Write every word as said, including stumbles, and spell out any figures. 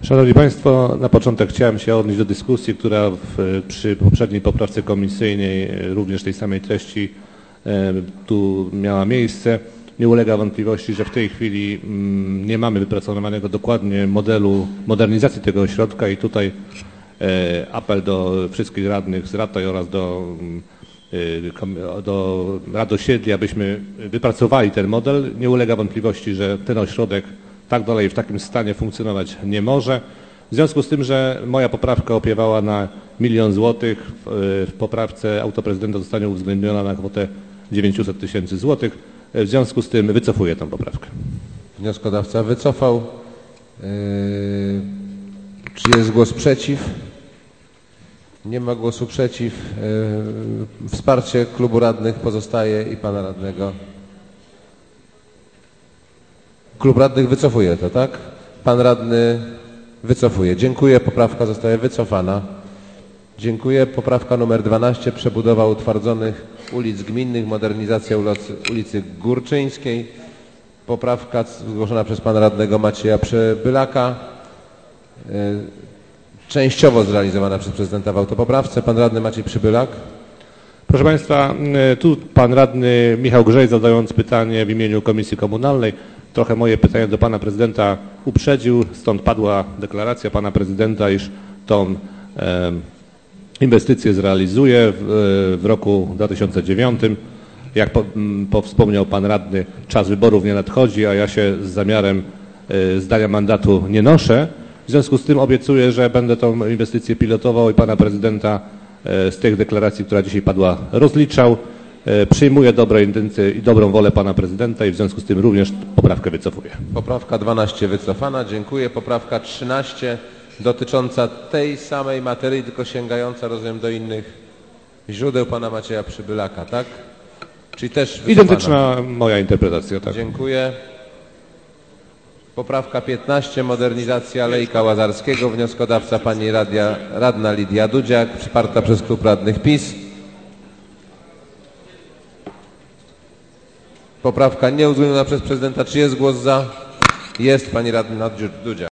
Szanowni Państwo, na początek chciałem się odnieść do dyskusji, która w, przy poprzedniej poprawce komisyjnej, również tej samej treści, tu miała miejsce. Nie ulega wątpliwości, że w tej chwili nie mamy wypracowanego dokładnie modelu modernizacji tego ośrodka i tutaj apel do wszystkich radnych z Rataj oraz do, do Rad Osiedli, abyśmy wypracowali ten model. Nie ulega wątpliwości, że ten ośrodek tak dalej w takim stanie funkcjonować nie może. W związku z tym, że moja poprawka opiewała na milion złotych, w poprawce autoprezydenta zostanie uwzględniona na kwotę dziewięćset tysięcy złotych. W związku z tym wycofuję tę poprawkę. Wnioskodawca wycofał. Yy, czy jest głos przeciw? Nie ma głosu przeciw. Yy, wsparcie klubu radnych pozostaje i pana radnego. Klub radnych wycofuje to, tak? Pan radny wycofuje. Dziękuję. Poprawka zostaje wycofana. Dziękuję. Poprawka numer dwanaście. Przebudowa utwardzonych ulic gminnych, modernizacja ulicy, ulicy Górczyńskiej. Poprawka zgłoszona przez pana radnego Macieja Przybylaka. Yy, częściowo zrealizowana przez prezydenta w autopoprawce. Pan radny Maciej Przybylak. Proszę Państwa, tu pan radny Michał Grzej, zadając pytanie w imieniu Komisji Komunalnej, trochę moje pytanie do pana prezydenta uprzedził, stąd padła deklaracja pana prezydenta, iż tą e, inwestycję zrealizuje w, w roku dwa tysiące dziewiątym. Jak po, po wspomniał pan radny, czas wyborów nie nadchodzi, a ja się z zamiarem e, zdania mandatu nie noszę. W związku z tym obiecuję, że będę tą inwestycję pilotował i pana prezydenta e, z tych deklaracji, która dzisiaj padła, rozliczał. Przyjmuję dobre intencje i dobrą wolę pana prezydenta i w związku z tym również poprawkę wycofuję. Poprawka dwanaście wycofana. Dziękuję. Poprawka trzynaście dotycząca tej samej materii, tylko sięgająca, rozumiem, do innych źródeł pana Macieja Przybylaka, tak? Czyli też wycofana. Identyczna moja interpretacja, tak. Dziękuję. Poprawka piętnaście. Modernizacja Alejka Łazarskiego. Wnioskodawca pani radia, radna Lidia Dudziak, wsparta przez klub radnych PiS. Poprawka nieuwzględniona przez prezydenta. Czy jest głos za? Jest. Pani radna Dudziak.